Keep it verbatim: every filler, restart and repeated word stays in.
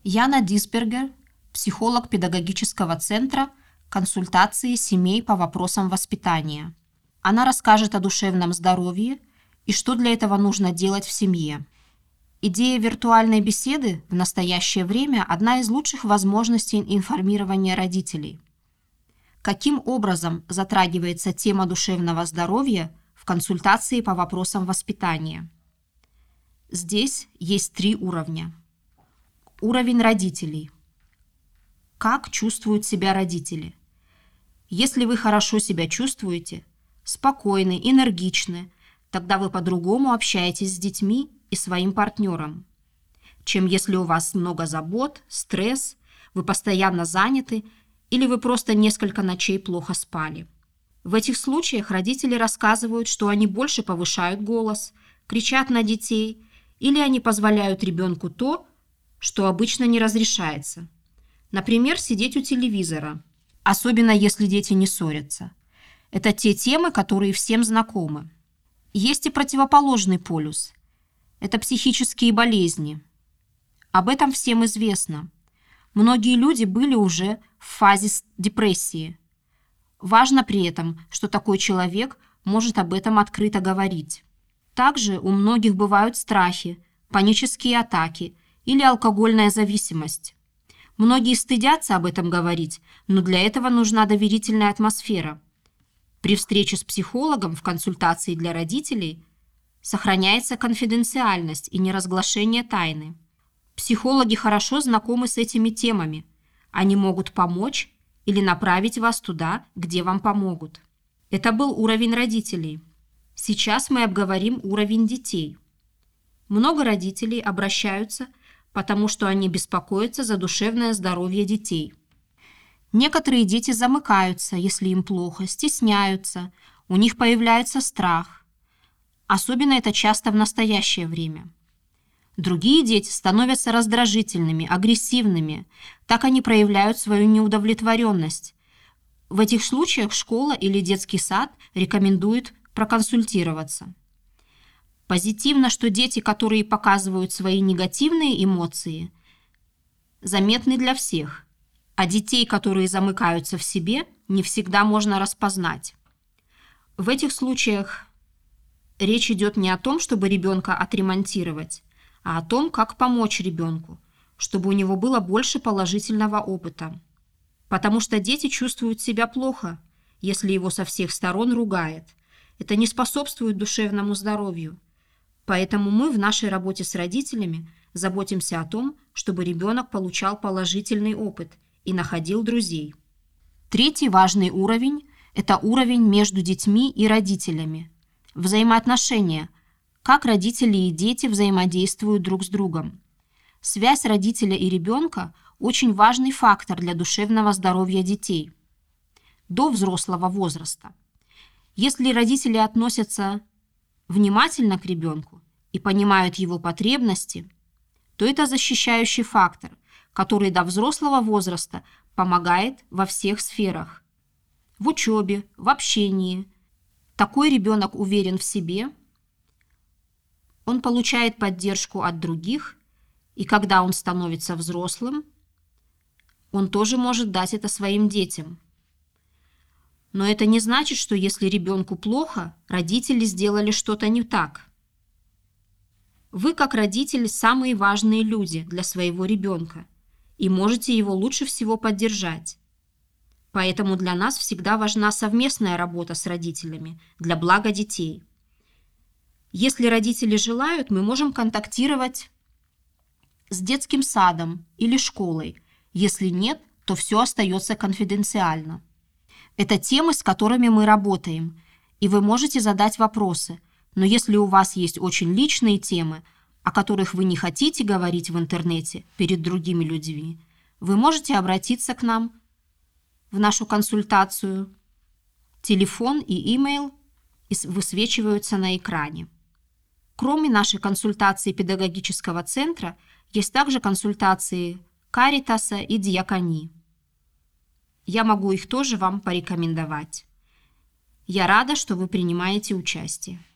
Яна Дисбергер, психолог педагогического центра консультации семей по вопросам воспитания. Она расскажет о душевном здоровье и что для этого нужно делать в семье. Идея виртуальной беседы в настоящее время – одна из лучших возможностей информирования родителей. Каким образом затрагивается тема душевного здоровья в консультации по вопросам воспитания? Здесь есть три уровня. Уровень родителей. Как чувствуют себя родители? Если вы хорошо себя чувствуете, спокойны, энергичны, тогда вы по-другому общаетесь с детьми и своим партнером, чем если у вас много забот, стресс, вы постоянно заняты или вы просто несколько ночей плохо спали. В этих случаях родители рассказывают, что они больше повышают голос, кричат на детей или они позволяют ребенку то, что обычно не разрешается. Например, сидеть у телевизора, особенно если дети не ссорятся. Это те темы, которые всем знакомы. Есть и противоположный полюс. Это психические болезни. Об этом всем известно. Многие люди были уже в фазе депрессии. Важно при этом, что такой человек может об этом открыто говорить. Также у многих бывают страхи, панические атаки или алкогольная зависимость. Многие стыдятся об этом говорить, но для этого нужна доверительная атмосфера. При встрече с психологом в консультации для родителей сохраняется конфиденциальность и неразглашение тайны. Психологи хорошо знакомы с этими темами. Они могут помочь или направить вас туда, где вам помогут. Это был уровень родителей. Сейчас мы обговорим уровень детей. Много родителей обращаются, потому что они беспокоятся за душевное здоровье детей. Некоторые дети замыкаются, если им плохо, стесняются, у них появляется страх. Особенно это часто в настоящее время. Другие дети становятся раздражительными, агрессивными, так они проявляют свою неудовлетворенность. В этих случаях школа или детский сад рекомендуют проконсультироваться. Позитивно, что дети, которые показывают свои негативные эмоции, заметны для всех, а детей, которые замыкаются в себе, не всегда можно распознать. В этих случаях речь идет не о том, чтобы ребенка отремонтировать, а о том, как помочь ребенку, чтобы у него было больше положительного опыта. Потому что дети чувствуют себя плохо, если его со всех сторон ругает. Это не способствует душевному здоровью. Поэтому мы в нашей работе с родителями заботимся о том, чтобы ребенок получал положительный опыт и находил друзей. Третий важный уровень – это уровень между детьми и родителями. Взаимоотношения. Как родители и дети взаимодействуют друг с другом. Связь родителя и ребенка – очень важный фактор для душевного здоровья детей до взрослого возраста. Если родители относятся внимательно к ребенку и понимают его потребности, то это защищающий фактор, который до взрослого возраста помогает во всех сферах. В учебе, в общении. Такой ребенок уверен в себе, он получает поддержку от других, и когда он становится взрослым, он тоже может дать это своим детям. Но это не значит, что если ребенку плохо, родители сделали что-то не так. Вы, как родители, самые важные люди для своего ребенка и можете его лучше всего поддержать. Поэтому для нас всегда важна совместная работа с родителями для блага детей. Если родители желают, мы можем контактировать с детским садом или школой. Если нет, то все остается конфиденциально. Это темы, с которыми мы работаем, и вы можете задать вопросы. Но если у вас есть очень личные темы, о которых вы не хотите говорить в интернете перед другими людьми, вы можете обратиться к нам в нашу консультацию. Телефон и имейл высвечиваются на экране. Кроме нашей консультации педагогического центра, есть также консультации Каритаса и Диаконии. Я могу их тоже вам порекомендовать. Я рада, что вы принимаете участие.